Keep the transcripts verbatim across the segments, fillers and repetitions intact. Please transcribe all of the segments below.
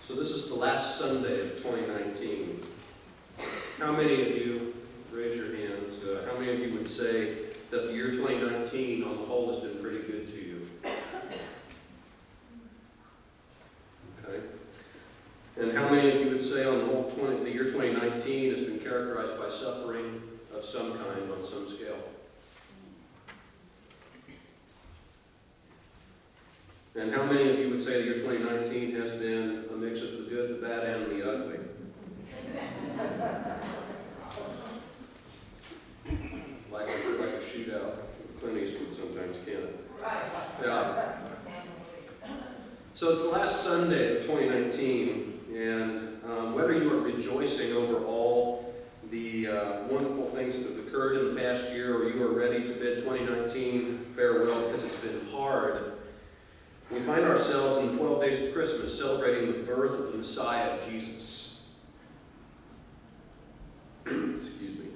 So this is the last Sunday of twenty nineteen. How many of you, raise your hands, uh, how many of you would say that the year twenty nineteen on the whole has been pretty good to you? Okay. And how many of you would say on the whole twenty, the year twenty nineteen has been characterized by suffering of some kind on some scale? And how many of you would say the year twenty nineteen has been a mix of the good, the bad, and the ugly? like, a, like a shootout. Clint Eastwood sometimes can. Yeah. So it's the last Sunday of twenty nineteen, and um, whether you are rejoicing over all the uh, wonderful things that have occurred in the past year, or you are ready to bid twenty nineteen farewell because it's been hard, we find ourselves in the twelve days of Christmas celebrating the birth of the Messiah, Jesus. Excuse me.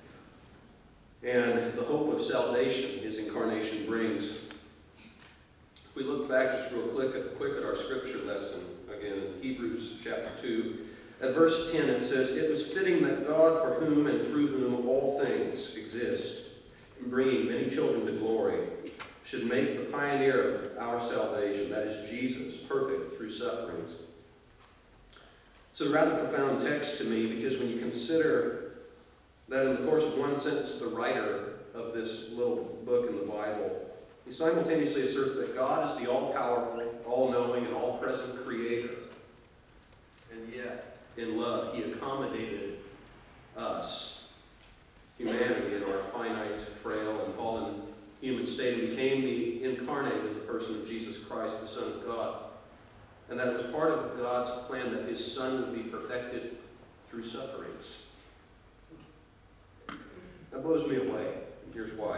And the hope of salvation his incarnation brings. If we look back just real quick at, quick at our scripture lesson, again in Hebrews chapter two, at verse ten it says, "It was fitting that God, for whom and through whom all things exist, in bringing many children to glory, should make the pioneer of our salvation, that is Jesus, perfect through sufferings." It's a rather profound text to me, because when you consider that in the course of one sentence, the writer of this little book in the Bible, he simultaneously asserts that God is the all-powerful, all-knowing, and all-present creator. And yet, in love, he accommodated us, humanity, in our finite, frail, and fallen human state, and became the incarnate in the person of Jesus Christ, the Son of God. And that it was part of God's plan that his Son would be perfected through sufferings. That blows me away, and here's why.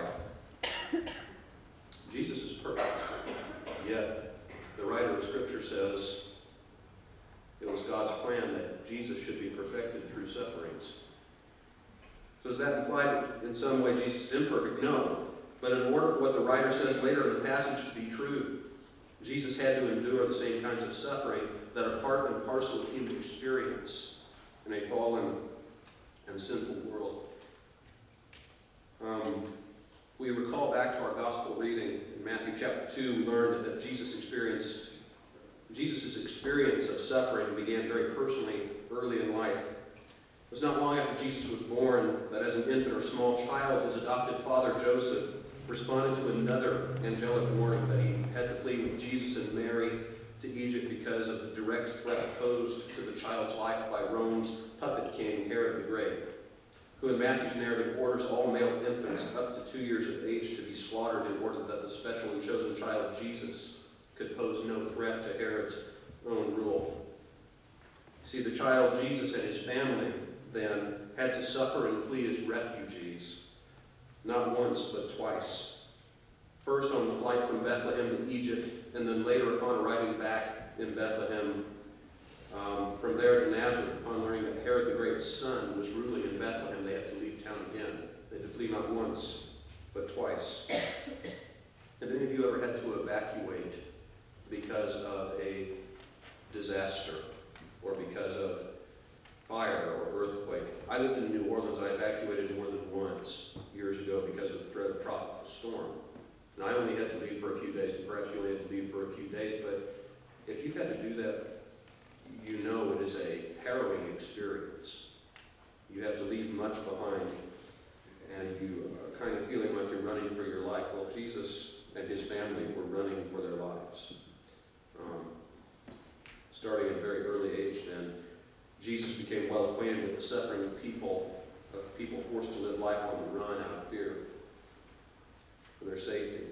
Jesus is perfect, yet the writer of Scripture says it was God's plan that Jesus should be perfected through sufferings. So does that imply that in some way Jesus is imperfect? No. But in order for what the writer says later in the passage to be true, Jesus had to endure the same kinds of suffering that are part and parcel of human experience in a fallen and sinful world. Um, we recall back to our gospel reading in Matthew chapter two, we learned that Jesus experienced, Jesus' experience of suffering began very personally early in life. It was not long after Jesus was born that as an infant or small child, his adopted father Joseph responded to another angelic warning that he had to flee with Jesus and Mary to Egypt because of the direct threat posed to the child's life by Rome's puppet king, Herod the Great, who in Matthew's narrative orders all male infants up to two years of age to be slaughtered in order that the special and chosen child Jesus could pose no threat to Herod's own rule. See, the child Jesus and his family then had to suffer and flee as refugees, not once but twice. First on the flight from Bethlehem to Egypt, and then later upon arriving back in Bethlehem. Um, from there to Nazareth, upon learning that Herod the Great's son was ruling in Bethlehem, they had to leave town again. They had to flee not once, but twice. Have any of you ever had to evacuate because of a disaster, or because of fire or earthquake? I lived in New Orleans. I evacuated more than once years ago because of the threat of tropical storm. And I only had to leave for a few days, and perhaps you only had to leave for a few days, but if you've had to do that, you know it is a harrowing experience. You have to leave much behind, and you are kind of feeling like you're running for your life. Well, Jesus and his family were running for their lives. Um, starting at a very early age then, Jesus became well acquainted with the suffering of people, of people forced to live life on the run out of fear for their safety.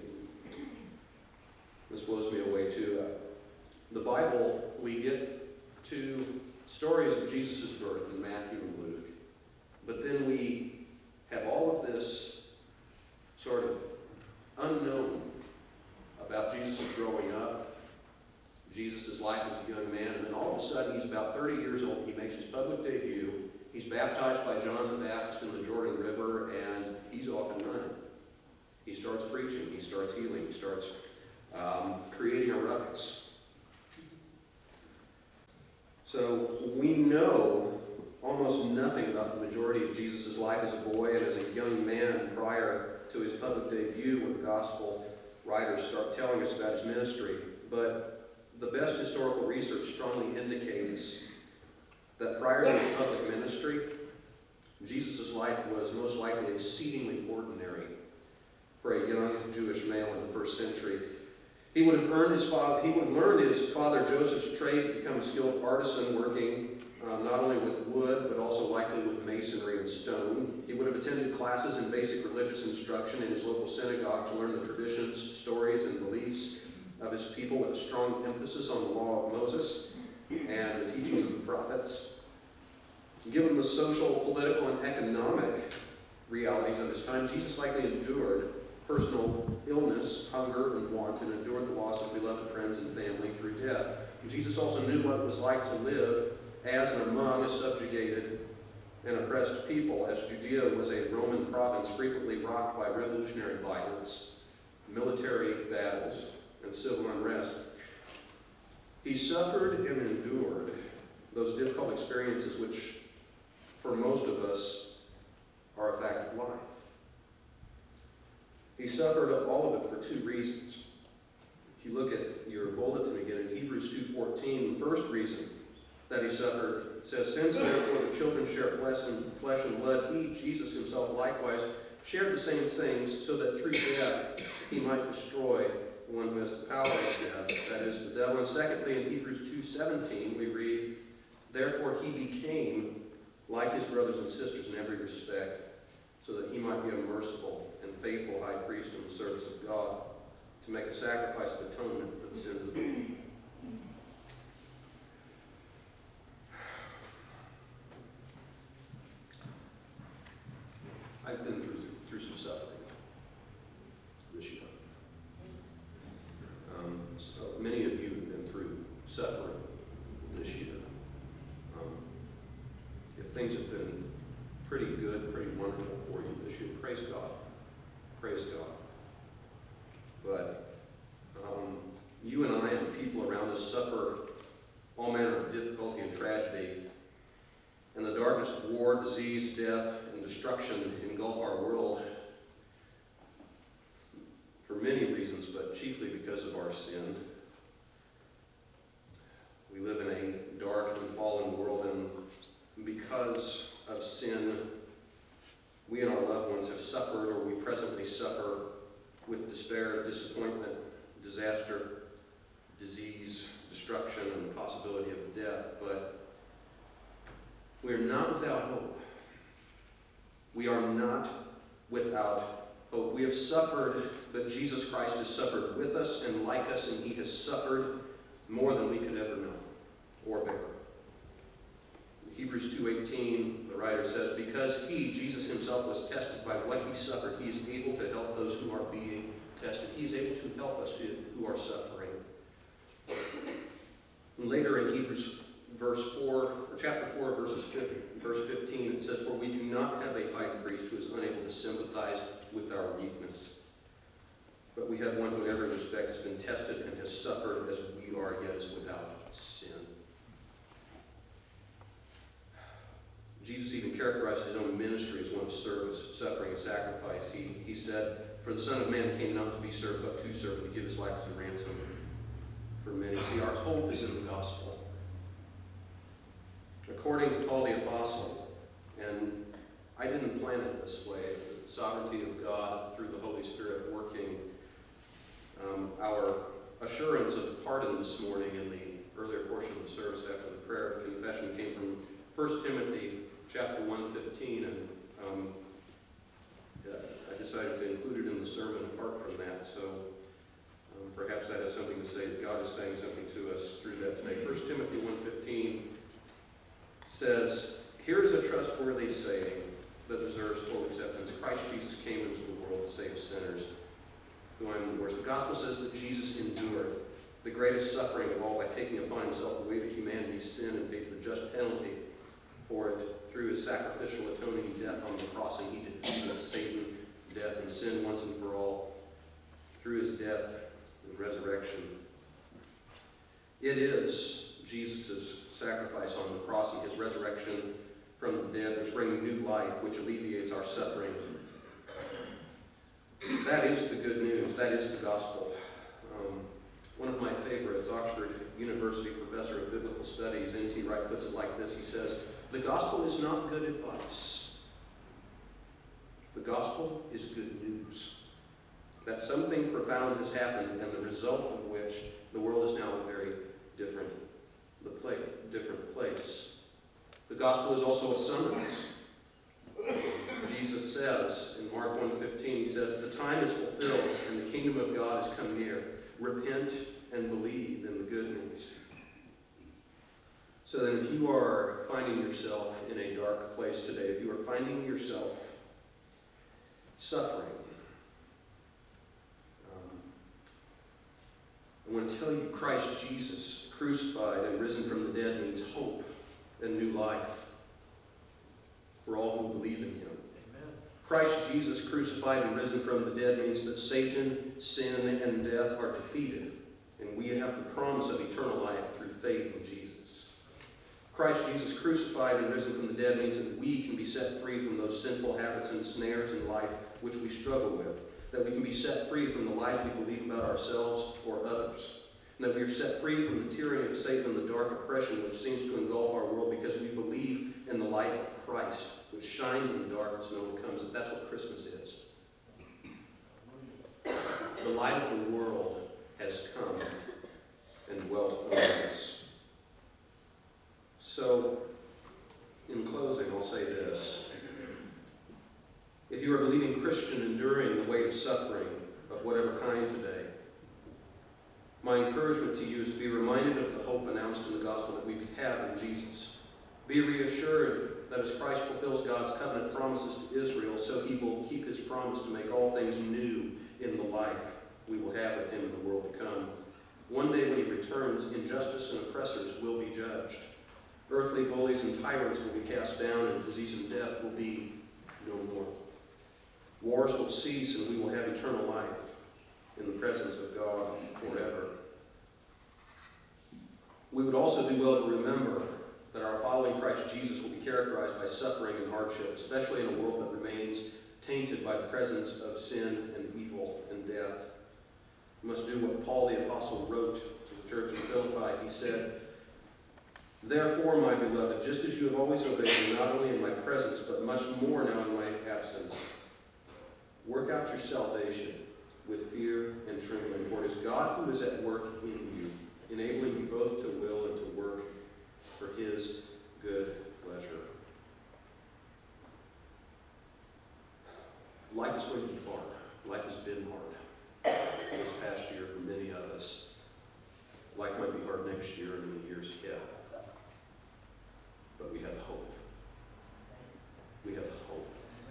This blows me away too. Uh, the Bible, we get two stories of Jesus' birth in Matthew and Luke, but then we have all of this sort of unknown about Jesus' growing up, Jesus' life as a young man, and then all of a sudden he's about thirty years old. He makes his public debut. He's baptized by John the Baptist in the Jordan River, and he's off and running. He starts preaching. He starts healing. He starts um, creating a ruckus. So we know almost nothing about the majority of Jesus' life as a boy and as a young man prior to his public debut, when the gospel writers start telling us about his ministry. But the best historical research strongly indicates that prior to his public ministry, Jesus' life was most likely exceedingly ordinary for a young Jewish male in the first century. He would have earned his father, he would have learned his father Joseph's trade to become a skilled artisan, working um, not only with wood, but also likely with masonry and stone. He would have attended classes in basic religious instruction in his local synagogue to learn the traditions, stories, and beliefs of his people, with a strong emphasis on the law of Moses and the teachings of the prophets. Given the social, political, and economic realities of his time, Jesus likely endured personal illness, hunger, and want, and endured the loss of beloved friends and family through death. Jesus also knew what it was like to live as and among a subjugated and oppressed people, as Judea was a Roman province frequently rocked by revolutionary violence, military battles, and civil unrest. He suffered and endured those difficult experiences which, for most of us, are a fact of life. He suffered all of it for two reasons. If you look at your bulletin again in Hebrews two fourteen, the first reason that he suffered says, "Since therefore the children share flesh and, flesh and blood, he, Jesus himself, likewise shared the same things, so that through death he might destroy the one who has the power of death, that is, the devil." And secondly, in Hebrews two seventeen, we read, "Therefore he became like his brothers and sisters in every respect, so that he might be a merciful and faithful high priest in the service of God, to make a sacrifice of atonement for the sins of the people." I've been through through some suffering this year. Um, so many of you have been through suffering this year. Um, if things have been pretty good, pretty wonderful for you this year, praise God. Praise God. But um, you and I and the people around us suffer all manner of difficulty and tragedy. And the darkness of war, disease, death, and destruction engulf our world for many reasons, but chiefly because of our sin. We live in a dark and fallen world, and because of sin, we and our loved ones have suffered, or we presently suffer, with despair, disappointment, disaster, disease, destruction, and the possibility of death. But we are not without hope. We are not without hope. We have suffered, but Jesus Christ has suffered with us and like us, and he has suffered more than we could ever know or bear. In Hebrews two eighteen, the writer says, "Because he, Jesus himself, was tested by what he suffered, he is able to help those who are being tested." He is able to help us who are suffering. And later in Hebrews verse four, or chapter four, verses fifty, verse fifteen, it says, "For we do not have a high priest who is unable to sympathize with our weakness, but we have one who in every respect has been tested and has suffered as we are, yet is without sin." Jesus even characterized his own ministry as one of service, suffering, and sacrifice. He, he said, "For the Son of Man came not to be served, but to serve, and to give his life as a ransom for many." See, our hope is in the gospel. According to Paul the Apostle, and I didn't plan it this way, the sovereignty of God through the Holy Spirit working, um, our assurance of pardon this morning in the earlier portion of the service after the prayer of confession came from First Timothy chapter one fifteen, and um, yeah, I decided to include it in the sermon apart from that, so um, perhaps that has something to say, that God is saying something to us through that today. First Timothy one fifteen says, "Here is a trustworthy saying that deserves full acceptance. Christ Jesus came into the world to save sinners who I'm the worst." The gospel says that Jesus endured the greatest suffering of all by taking upon himself the weight of humanity's sin and paid the just penalty for it through his sacrificial atoning death on the cross, and he defeated Satan, death, and sin once and for all through his death and resurrection. It is Jesus' sacrifice on the cross and his resurrection from the dead, which bring new life, which alleviates our suffering. That is the good news. That is the gospel. Um, one of my favorites, Oxford University professor of biblical studies, N T Wright, puts it like this. He says, "The gospel is not good advice. The gospel is good news. That something profound has happened, and the result of which the world is now a very different, the place, different place. The gospel is also a summons. Jesus says in Mark one fifteen, he says, "The time is fulfilled, and the kingdom of God has come near. Repent and believe in the good news." So then if you are finding yourself in a dark place today, if you are finding yourself suffering, um, I want to tell you, Christ Jesus, crucified and risen from the dead, means hope and new life for all who believe in him. Amen. Christ Jesus, crucified and risen from the dead, means that Satan, sin, and death are defeated, and we have the promise of eternal life through faith in Jesus. Christ Jesus, crucified and risen from the dead, means that we can be set free from those sinful habits and snares in life which we struggle with, that we can be set free from the lies we believe about ourselves or others, and that we are set free from the tyranny of Satan and the dark oppression which seems to engulf our world because we believe in the light of Christ, which shines in the darkness and overcomes it. That's what Christmas is. The light of the world has come and dwelt among us. So, in closing, I'll say this. If you are a believing Christian enduring the weight of suffering of whatever kind today, my encouragement to you is to be reminded of the hope announced in the gospel that we have in Jesus. Be reassured that as Christ fulfills God's covenant promises to Israel, so he will keep his promise to make all things new in the life we will have with him in the world to come. One day when he returns, injustice and oppressors will be judged. Earthly bullies and tyrants will be cast down, and disease and death will be no more. Wars will cease, and we will have eternal life in the presence of God forever. We would also do well to remember that our following Christ Jesus will be characterized by suffering and hardship, especially in a world that remains tainted by the presence of sin and evil and death. We must do what Paul the Apostle wrote to the church in Philippi. He said, "Therefore, my beloved, just as you have always obeyed me, not only in my presence, but much more now in my absence, work out your salvation with fear and trembling, for it is God who is at work in you, enabling you both to will and to work for his good pleasure." Life is going to be hard. Life has been hard this past year for many of us. Life might be hard next year and in the years ahead. But we have hope. We have hope.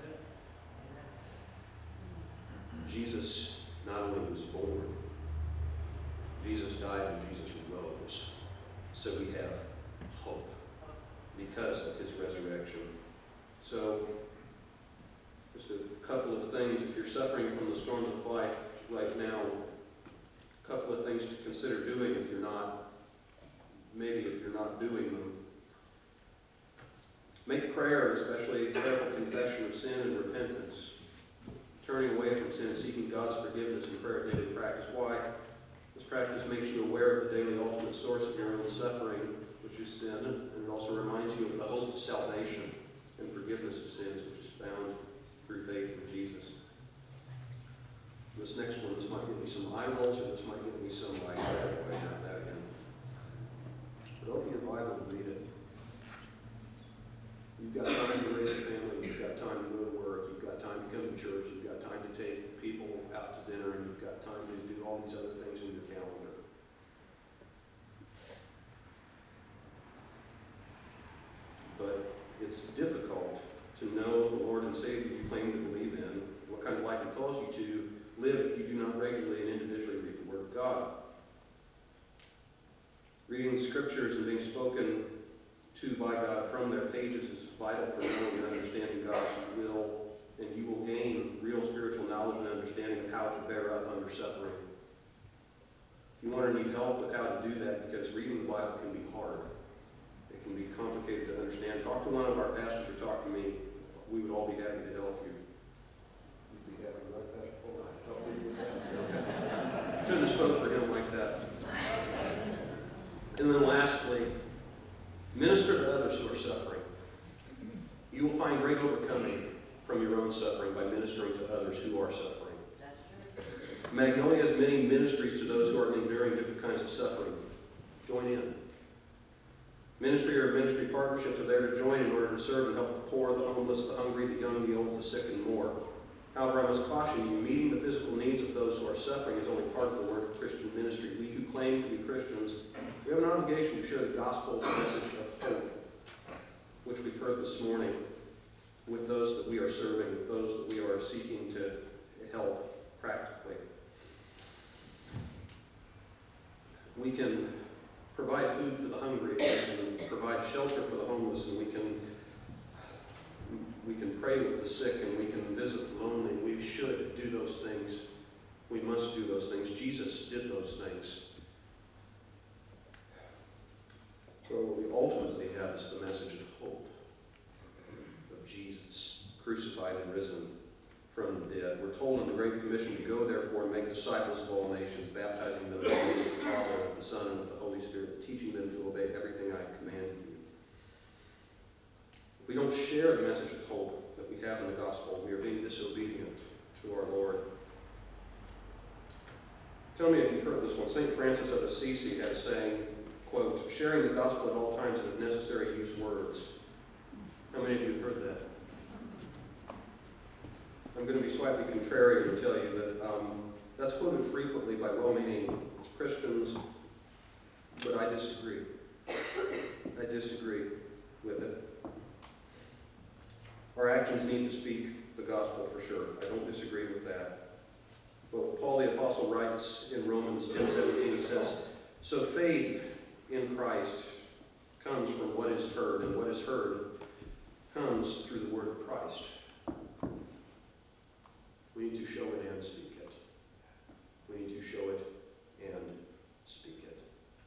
Jesus not only was born, Jesus died and Jesus rose. So we have hope because of his resurrection. So, just a couple of things. If you're suffering from the storms of life right now, a couple of things to consider doing if you're not, maybe if you're not doing them. Make prayer, especially prayerful confession of sin and repentance, turning away from sin and seeking God's forgiveness in prayer daily practice. Why? This practice makes you aware of the daily ultimate source of your own suffering, which is sin, and it also reminds you of the hope of salvation and forgiveness of sins, which is found through faith in Jesus. This next one, this might give me some eye rolls, or this might give me some like, way not that again. But open your Bible and read it. You've got time to raise a family, you've got time to go to work, you've got time to come to church, you've got time to take people out to dinner, and you've got time to do all these other things in your calendar. But it's difficult to know the Lord and Savior you claim to believe in, what kind of life he calls you to live if you do not regularly and individually read the Word of God. Reading the Scriptures and being spoken to by God from their pages is vital for knowing and understanding God's will, and you will gain real spiritual knowledge and understanding of how to bear up under suffering. You want to need help with how to do that because reading the Bible can be hard. to one of our pastors or talk to me, we would all be happy to help you. You'd be happy, right, Pastor Paul? Help you with that? Shouldn't have spoke for him like that. And then lastly, minister to others who are suffering. You will find great overcoming from your own suffering by ministering to others who are suffering. Magnolia has many ministries to those who are enduring different kinds of suffering. Join in. Ministry or ministry partnerships are there to join in order to serve and help the poor, the homeless, the hungry, the young, the old, the sick, and more. However, I must caution you, meeting the physical needs of those who are suffering is only part of the work of Christian ministry. We who claim to be Christians, we have an obligation to share the gospel message of hope, which we've heard this morning, with those that we are serving, with those that we are seeking to help practically. We can provide food for the hungry, we can provide shelter for the homeless, and we can we can pray with the sick, and we can visit the lonely. We should do those things. We must do those things. Jesus did those things. So what we ultimately have is the message of hope of Jesus, crucified and risen from the dead. We're told in the Great Commission to go, therefore, and make disciples of all nations, baptizing them in the name of the Father, of the Son, and of the Holy Spirit, teaching them to obey everything I have commanded you. If we don't share the message of hope that we have in the gospel, we are being disobedient to our Lord. Tell me if you've heard this one. Saint Francis of Assisi had a saying, quote, sharing the gospel at all times and if necessary, use words. How many of you have heard that? I'm going to be slightly contrary and tell you that um, that's quoted frequently by well-meaning Christians, but I disagree. I disagree with it. Our actions need to speak the gospel for sure. I don't disagree with that. But Paul the Apostle writes in Romans ten seventeen, he says, so faith in Christ comes from what is heard, and what is heard comes through the word of Christ. We need to show it and speak it. We need to show it and speak it.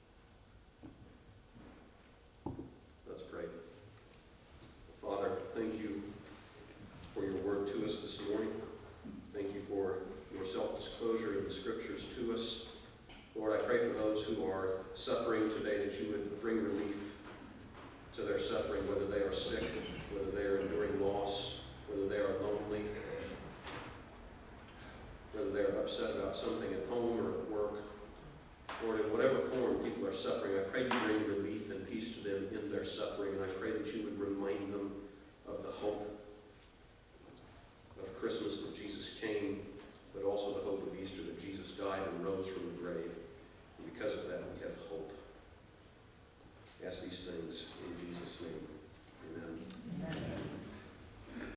Let's pray. Father, thank you for your word to us this morning. Thank you for your self-disclosure in the scriptures to us. Lord, I pray for those who are suffering today that you would bring relief to their suffering, whether they are sick, whether they are enduring loss, whether they are lonely, whether they're upset about something at home or at work. Lord, in whatever form people are suffering, I pray you bring relief and peace to them in their suffering, and I pray that you would remind them of the hope of Christmas that Jesus came, but also the hope of Easter that Jesus died and rose from the grave. And because of that, we have hope. I ask these things in Jesus' name.